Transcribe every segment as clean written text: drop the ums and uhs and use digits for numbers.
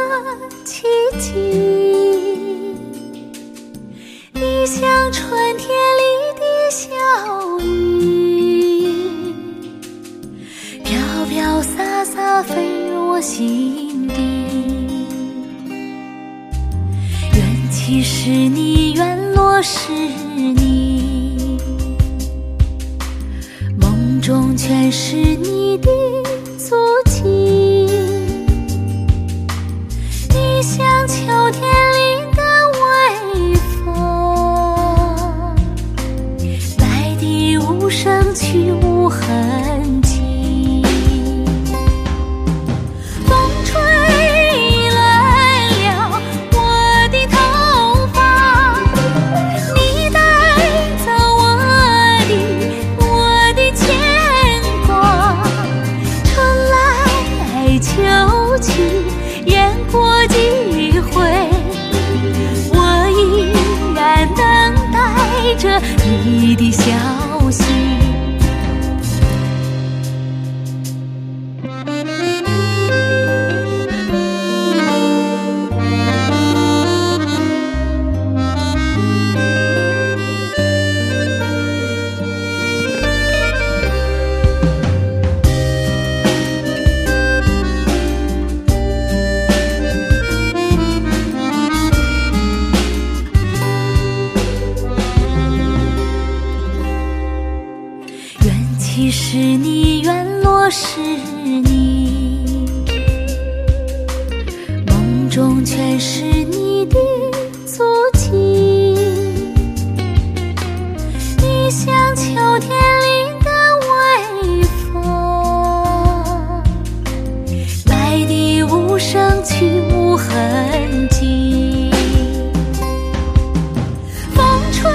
奇迹，你像春天里的小雨，飘飘洒洒飞入我心底。缘起是你，缘落是你，梦中全是你的足迹。你像秋天里的微风，来的无声去无痕迹。风吹乱了我的头发，你带走我的牵挂。春来秋去，雁过几回，我依然等待着你的消息。缘起是你，缘落是你，梦中全是你的足迹。你像秋天里的微风，来的无声去无痕迹。风吹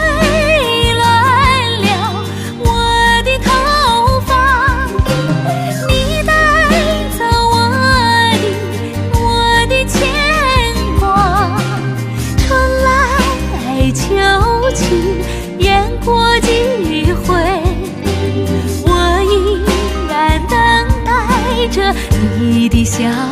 雁过几回，我依然等待着你的消息。